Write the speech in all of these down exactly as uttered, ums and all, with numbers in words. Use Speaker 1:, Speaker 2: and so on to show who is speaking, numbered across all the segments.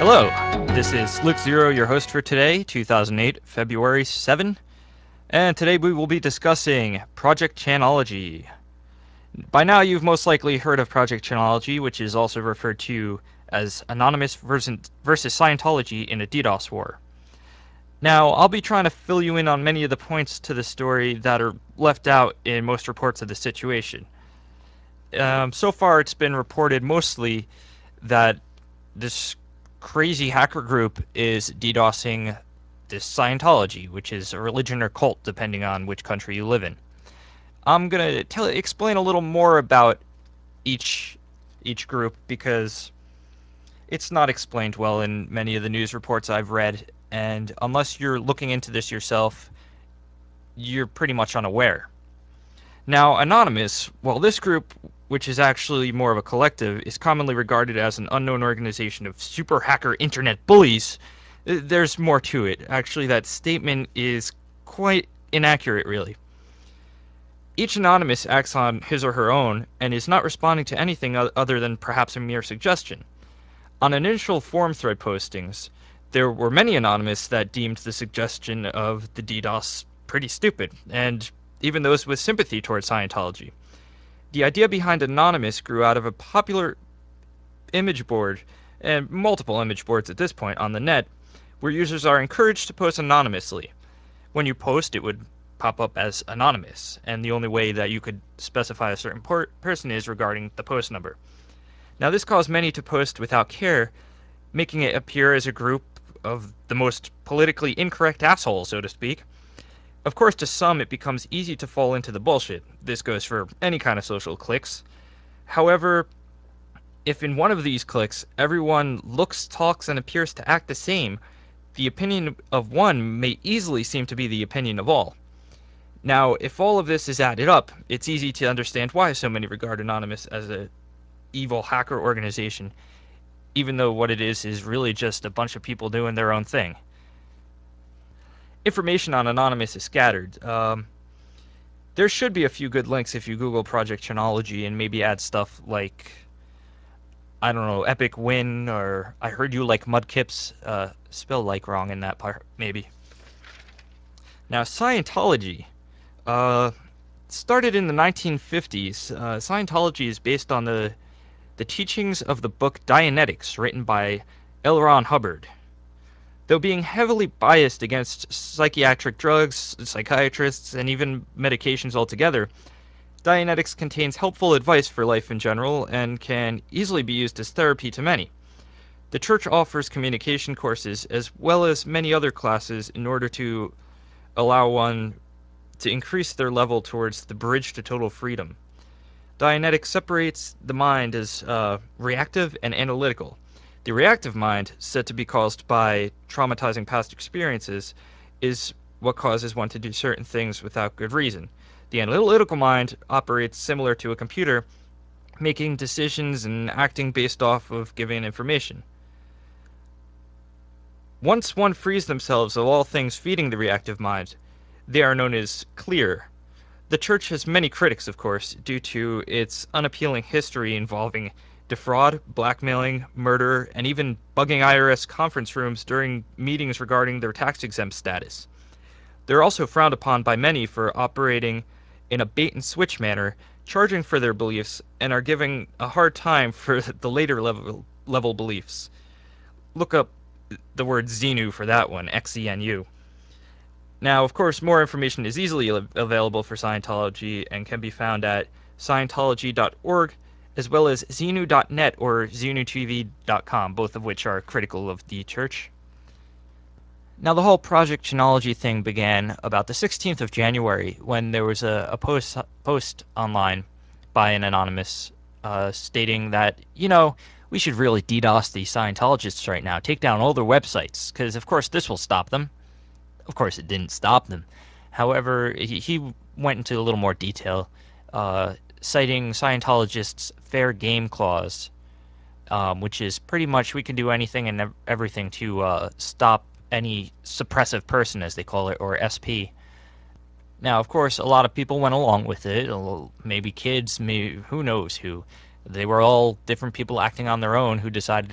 Speaker 1: Hello, this is Luke Zero, your host for today, two thousand eight, February seventh, and today we will be discussing Project Chanology. By now you've most likely heard of Project Chanology, which is also referred to as Anonymous versus, versus Scientology in a DDoS war. Now, I'll be trying to fill you in on many of the points to the story that are left out in most reports of the situation. Um, so far it's been reported mostly that this crazy hacker group is DDoSing this Scientology, which is a religion or cult depending on which country you live in. I'm gonna tell explain a little more about each each group because it's not explained well in many of the news reports I've read, and unless you're looking into this yourself, you're pretty much unaware. Now, Anonymous, well, this group, which is actually more of a collective, is commonly regarded as an unknown organization of super hacker internet bullies. There's more to it. Actually, that statement is quite inaccurate, really. Each Anonymous acts on his or her own and is not responding to anything other than perhaps a mere suggestion. On initial forum thread postings, there were many Anonymous that deemed the suggestion of the DDoS pretty stupid, and even those with sympathy towards Scientology. The idea behind Anonymous grew out of a popular image board, and multiple image boards at this point on the net, where users are encouraged to post anonymously. When you post, it would pop up as anonymous, and the only way that you could specify a certain por- person is regarding the post number. Now, this caused many to post without care, making it appear as a group of the most politically incorrect assholes, so to speak. Of course, to some, it becomes easy to fall into the bullshit. This goes for any kind of social cliques. However, if in one of these cliques everyone looks, talks, and appears to act the same, the opinion of one may easily seem to be the opinion of all. Now, if all of this is added up, it's easy to understand why so many regard Anonymous as a evil hacker organization, even though what it is is really just a bunch of people doing their own thing. Information on Anonymous is scattered. Um, there should be a few good links if you Google Project Chanology and maybe add stuff like, I don't know, Epic Win, or I heard you like Mudkips. Uh, spell like wrong in that part, maybe. Now, Scientology. Uh, started in the nineteen fifties. Uh, Scientology is based on the the teachings of the book Dianetics, written by L. Ron Hubbard. Though being heavily biased against psychiatric drugs, psychiatrists, and even medications altogether, Dianetics contains helpful advice for life in general and can easily be used as therapy to many. The church offers communication courses as well as many other classes in order to allow one to increase their level towards the bridge to total freedom. Dianetics separates the mind as uh, reactive and analytical. The reactive mind, said to be caused by traumatizing past experiences, is what causes one to do certain things without good reason. The analytical mind operates similar to a computer, making decisions and acting based off of given information. Once one frees themselves of all things feeding the reactive mind, they are known as clear. The church has many critics, of course, due to its unappealing history involving defraud, blackmailing, murder, and even bugging I R S conference rooms during meetings regarding their tax-exempt status. They're also frowned upon by many for operating in a bait-and-switch manner, charging for their beliefs, and are giving a hard time for the later level, level beliefs. Look up the word Xenu for that one, X E N U. Now, of course, more information is easily available for Scientology and can be found at Scientology dot org, as well as Xenu dot net or Xenu T V dot com, both of which are critical of the church. Now, the whole Project Chanology thing began about the sixteenth of January when there was a, a post, post online by an anonymous uh, stating that, you know, we should really DDoS the Scientologists right now, take down all their websites, because of course this will stop them. Of course, it didn't stop them. However, he, he went into a little more detail, uh, citing Scientologists' fair game clause, um, which is pretty much we can do anything and everything to uh, stop any suppressive person, as they call it, or S P. Now, of course, a lot of people went along with it. Maybe kids, maybe who knows who. They were all different people acting on their own who decided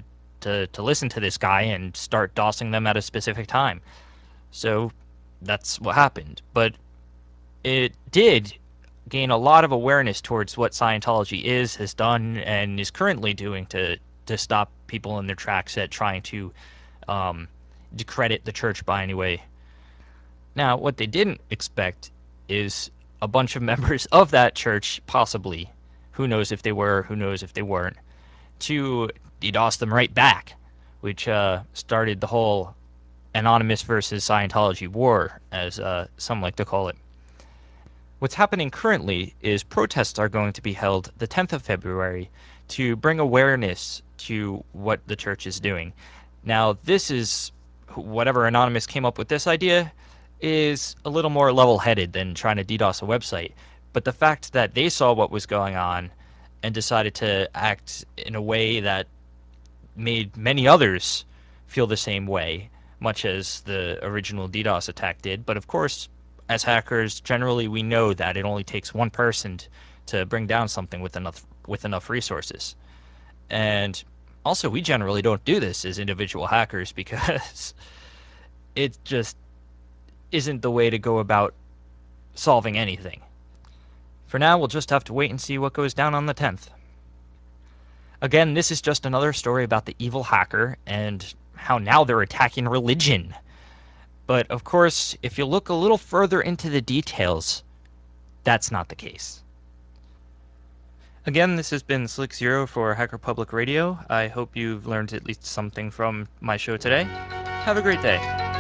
Speaker 1: to, to listen to this guy and start DOSing them at a specific time. So that's what happened. But it did gain a lot of awareness towards what Scientology is, has done, and is currently doing to, to stop people in their tracks at trying to um, discredit the church by any way. Now, what they didn't expect is a bunch of members of that church, possibly, who knows if they were, who knows if they weren't, to DDoS them right back, which uh, started the whole Anonymous versus Scientology war, as uh, some like to call it. What's happening currently is protests are going to be held the tenth of February to bring awareness to what the church is doing. Now, this is, whatever Anonymous came up with this idea, is a little more level-headed than trying to DDoS a website. But the fact that they saw what was going on and decided to act in a way that made many others feel the same way, much as the original DDoS attack did. But of course, as hackers, generally we know that it only takes one person to bring down something with enough with enough resources. And also, we generally don't do this as individual hackers because it just isn't the way to go about solving anything. For now, we'll just have to wait and see what goes down on the tenth. Again, this is just another story about the evil hacker and how now they're attacking religion. But of course, if you look a little further into the details, that's not the case. Again, this has been Slick Zero for Hacker Public Radio. I hope you've learned at least something from my show today. Have a great day.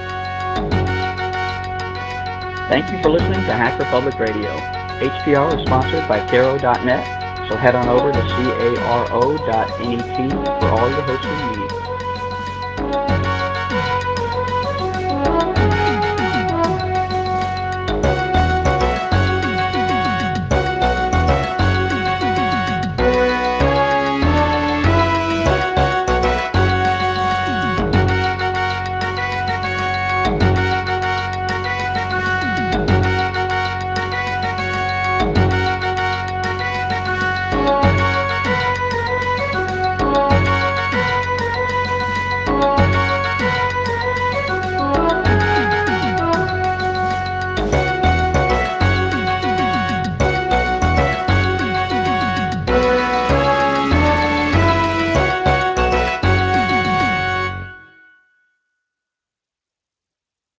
Speaker 2: Thank you for listening to Hacker Public Radio. H P R is sponsored by Caro dot net, so head on over to caro dot net for all your hosting needs.